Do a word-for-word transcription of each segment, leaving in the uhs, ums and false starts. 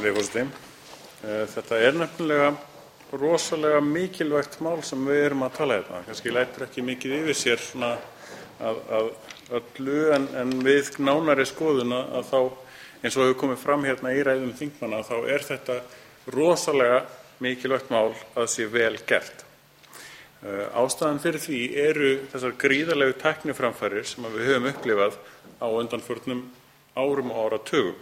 forseti. Þetta er nefnilega rosalega mikilvægt mál sem við erum að tala hérna. Kannski lætur ekki mikið yfir sér svona að, að öllu en, en við nánari skoðun að þá, eins og hefur komið fram hérna í ræðum þingmanna, þá er þetta rosalega mikilvægt mál að sé vel gert. Ástæðan fyrir því eru þessar gríðarlegu tækniframfarir sem við höfum upplifað á undanförnum árum og áratugum.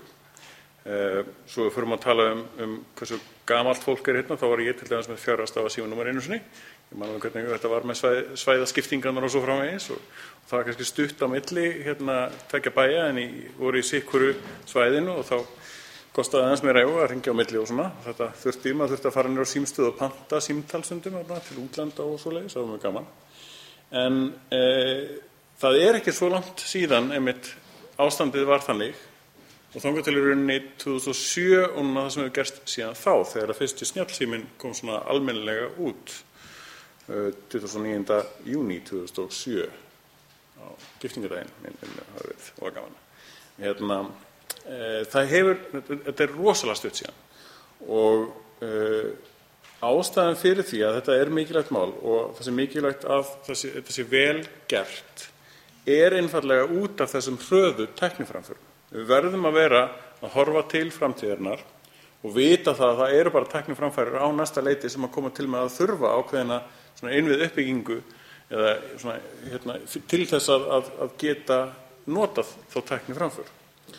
Svo við förum að tala um, um hversu gamalt fólk er hérna, þá var ég til dæmis með fjárhagsstafa símanúmer einu sinni. Ég man um hvernig þetta var með svæð, svæðaskiptingarnar og svo framvegis og, og það var kannski stutt á milli hérna tveggja bæja en í, voru í sikuru svæðinu og þá kostaði aðeins meira að hringja á milli og svona. Þetta þurfti, maður þurfti að fara niður á símstöð og panta símtalsundum til útlanda og svoleiðis, það var mjög gaman. En e, það er ekki svo langt síðan einmitt ástandið var þannig og þangað til í rauninni tvö þúsund og sjö og núna það sem hefur gerst síðan þá þegar að fyrsti snjallsíminn kom svona almennilega út tuttugasta og níunda júní tvö þúsund og sjö á giftingardaginn minn, minn hafi verið og var gaman. Hérna, e, það hefur, þetta er rosalega stutt síðan og e, ástæðan fyrir því að þetta er mikilvægt mál og það sé mikilvægt að þessi, þetta sé vel gert er einfallega út af þessum hröðu tækniframförum. Við verðum að vera að horfa til framtíðarinnar og vita það að það eru bara tækniframfarir á næsta leiti sem að koma til með að þurfa ákveðina svona innvið uppbyggingu eða svona, hérna, til þess að, að, að geta notað þá tækniframför.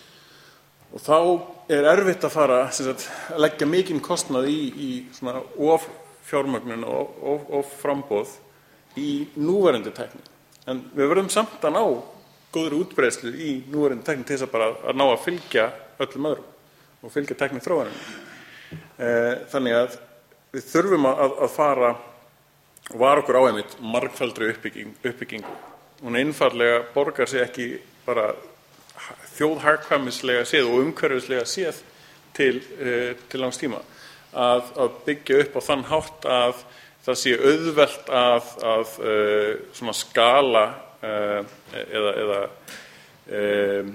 Og þá er erfitt að fara sem sagt, að leggja mikinn kostnað í, í svona of fjármögnun og of, of framboð í núverandi tækni. En við verðum samt að ná góður útbreiðslu í núverandi tækni til þess að bara að ná að fylgja öllum öðrum og fylgja tækniþróuninni. Þannig að við þurfum að, að fara og vara okkur á einmitt margfelldri uppbygging, uppbyggingu. Hún einfaldlega borgar sig ekki bara þjóðhagkvæmislega séð og umhverfislega séð til, til langs tíma að, að byggja upp á þann hátt að það sé auðvelt að, að svona skala eða eða, eða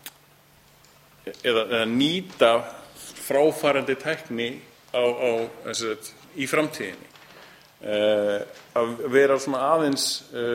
eða nýta fráfarandi tækni á, á sagt, í framtíðinni. Að vera svona aðeins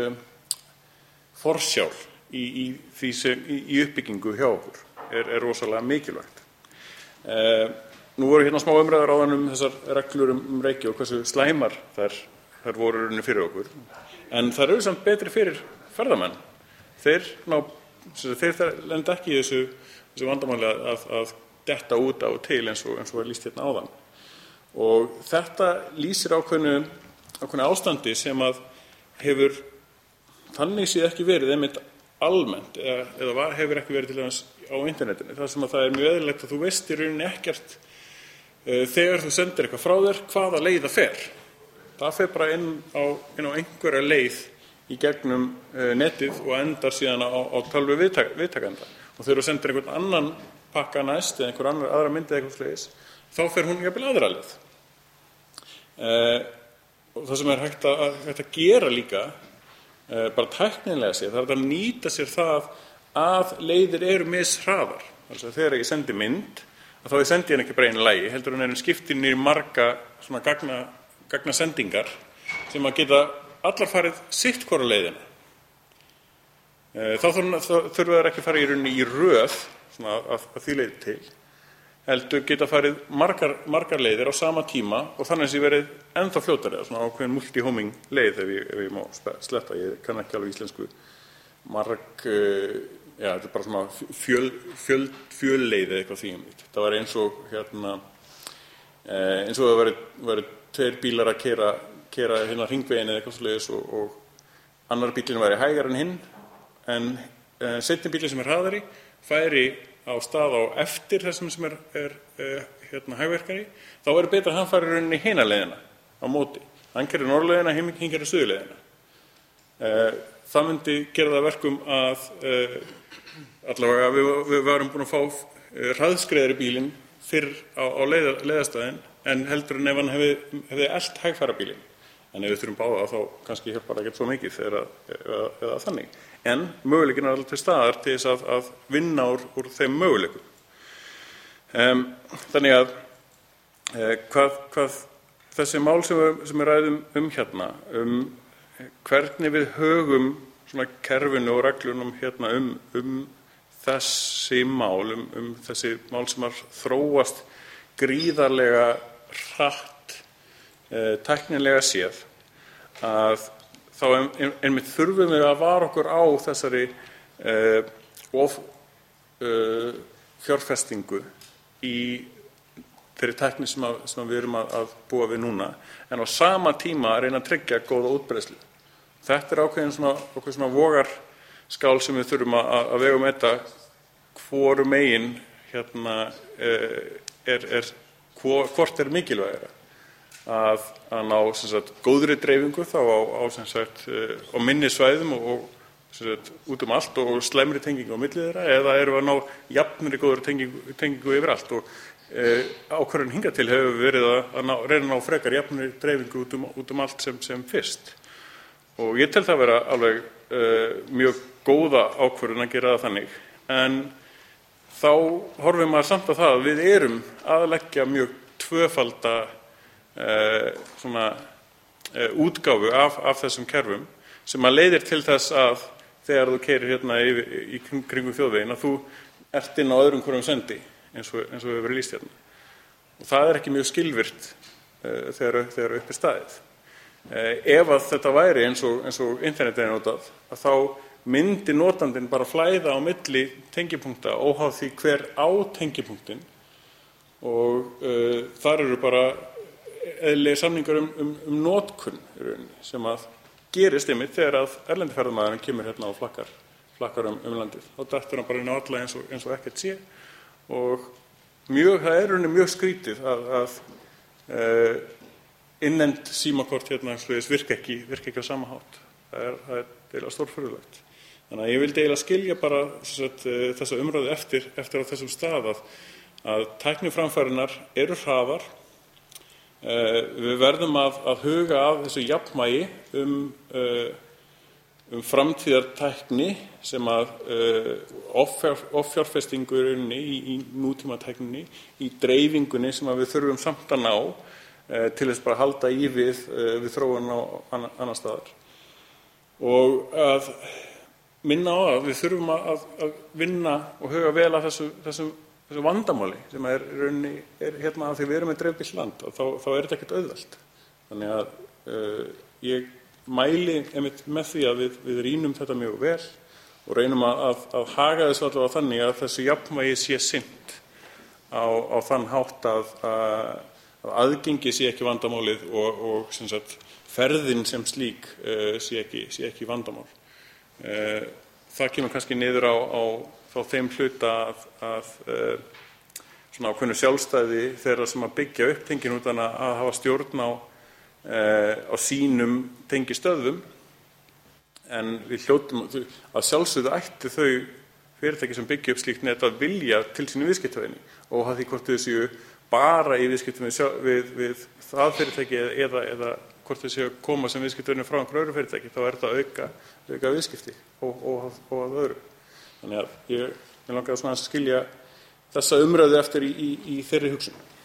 forsjál í, í, því sem, í, í uppbyggingu hjá okkur er, er rosalega mikilvægt. Nú voru hérna smá umræður áðan um þessar reglur um reiki og hversu slæmar þær, þær voru rauninni fyrir okkur. En þær eru samt betri fyrir ferðamenn. Þeir, ná, þeir lenda ekki í þessu, þessu vandamáli að, að detta út á og til eins og, eins og er lýst hérna áðan. Og þetta lýsir ákveðnu, ákveðnu ástandi sem að hefur þannig séð ekki verið einmitt almennt eða, eða var, hefur ekki verið til dæmis á internetinu. Það sem að það er mjög eðlilegt að þú veist í rauninni ekkert uh, þegar þú sendir eitthvað frá þér hvaða leið það fer. Það fer bara inn á, inn á einhverja leið í gegnum uh, netið og endar síðan á, á tölvu viðtak, viðtakanda. Og þegar þú sendir einhvern annan pakka næst eða einhver annar aðra myndi eða eitthvað slegis, þá fer hún jafnvel aðra leið. Uh, og það sem er hægt að, hægt að gera líka, uh, bara tæknilega sér, það er að nýta sér það að leiðir eru mishraðar. Altså þegar ég sendi mynd, þá ég sendi henni ekki bara einu lagi, heldur hún er skiptin í marga svona gagna, gagna sendingar sem að geta allar farið sitt hvora leiðina. Þá þurfa þær ekki að fara í rauninni í röð svona að, að því leið til. Heldur geta farið margar, margar leiðir á sama tíma og þannig að það verið ennþá fljótari, svona ákveðin multi-homing leið ef ég, ef ég má sletta. Ég kann ekki alveg íslensku marg, já, þetta er bara svona fjöl, fjöl, fjölleið eða eitthvað því um því. Það var eins og hérna, eins og það verið, verið tveir bílar að keyra keyra hérna hringveginn eða eitthvað svoleiðis og, og annar bílinn væri hægar en hinn en uh, seinni bílinn sem er hraðari færi á stað á eftir þessum sem er, er uh, hérna hægverkari, þá er betra að hann fari rauninni hina leiðina á móti. Hann keyrir norðleiðina, hinn keyrir suðurleiðina. Uh, það myndi gera það verkum að uh, allavega við, við varum búin að fá uh, hraðskreiðari bílinn fyrr á, á leið, leiðastæðin en heldur en ef hann hefði, hefði elt hægfara bílinn. En ef við þurfum báða þá kannski hjálpar það ekki svo mikið þegar að, eða, eða þannig. En möguleikin er alltaf til staðar til þess að, að vinna úr, úr þeim möguleikum. Um, þannig að eh, hvað, hvað þessi mál sem við, sem við ræðum um hérna, um hvernig við högum svona kerfinu og reglunum hérna um, um þessi mál, um, um þessi mál sem að þróast gríðarlega hratt eh, tæknilega séð, að þá ein, einmitt þurfum við að vara okkur á þessari eh, of eh, fjárfestingu í þeirri tækni sem, að, sem að við erum að, að búa við núna, en á sama tíma að reyna að tryggja góða útbreiðslu. Þetta er ákveðin svona, ákveðin svona vogarskál sem við þurfum að, að vega um þetta hvoru megin hérna er, er hvort er mikilvægara að, að ná sem sagt, góðri dreifingu þá á, á, sem sagt, á minni svæðum og, og Sagt, út um allt og slæmri tengingu á milli þeirra, eða erum við að ná jafnri góðri tengingu, tengingu yfir allt og e, ákvörðun hingað til hefur verið að, að ná, reyna að ná frekar jafnri dreifingu út um, út um allt sem, sem fyrst. Og ég tel það vera alveg e, mjög góða ákvörðun að gera það þannig, en þá horfum maður samt á það að við erum að leggja mjög tvöfalda e, svona, e, útgáfu af, af þessum kerfum sem að leiðir til þess að þegar þú keyrir hérna í, í kringum þjóðveginn að þú ert inn á öðrum hverjum sendi eins og, eins og hefur verið lýst hérna. Og það er ekki mjög skilvirkt uh, þegar, þegar upp er staðið. Uh, ef að þetta væri eins og, eins og internetið er notað, að þá myndi notandinn bara flæða á milli tengipunkta óháð því hver á tengipunktin og uh, þar eru bara eðlilegir samningar um, um, um notkun sem að gerist einmitt þegar að erlendi ferðamaðurinn kemur hérna og flakkar, flakkar um, um landið. Þá dettur hann bara inn á alla eins og, eins og ekkert sé og mjög, það er rauninni mjög skrítið að, að uh, innlend símakort hérna virka ekki, virka ekki á sama hátt. Það er, það er eiginlega stórfurðulegt. Þannig að ég vildi eiginlega skilja bara sagt, þessa umræðu eftir, eftir á þessum stað að, að tækniframfærinar eru hraðar. Uh, við verðum að, að huga að þessu jafnvægi um, uh, um framtíðartækni sem að uh, offjárfestingurinn í, í nútímatækninni, í dreifingunni sem að við þurfum samt að ná uh, til þess bara að halda í við, uh, við þróun á annar staðar. Og að minna á að við þurfum að, að vinna og huga vel að þessu, þessu þessu vandamáli sem er, er hérna að því við erum með dreifbýlt land og þá, þá er þetta ekkert auðvelt. Þannig að uh, ég mæli einmitt með því að við, við rýnum þetta mjög vel og reynum að, að, að haga þessu allavega þannig að þessu jafnvægi sé sinnt á, á þann hátt að, að, að aðgengi sé ekki vandamálið og, og sem sagt, ferðin sem slík uh, sé, ekki, sé ekki vandamál. Uh, það kemur kannski niður á, á þá þeim hluta að, að uh, svona ákveðnu sjálfstæði þeirra sem að byggja upp tenginútana að hafa stjórn á, uh, á sínum tengistöðvum, en við hljótum að sjálfsögðu ætti þau fyrirtæki sem byggja upp slíkt net að vilja til sínu viðskiptavini og hafa því hvort þau séu bara í viðskiptum við, við, við það fyrirtæki eða, eða hvort þau séu að koma sem viðskiptavini frá einhverju öðru fyrirtæki, þá er þetta auka, auka viðskipti og, og, og að öðru. Þannig að ég, ég langaði svona að skilja þessa umræðu eftir í, í, í þeirri hugsun.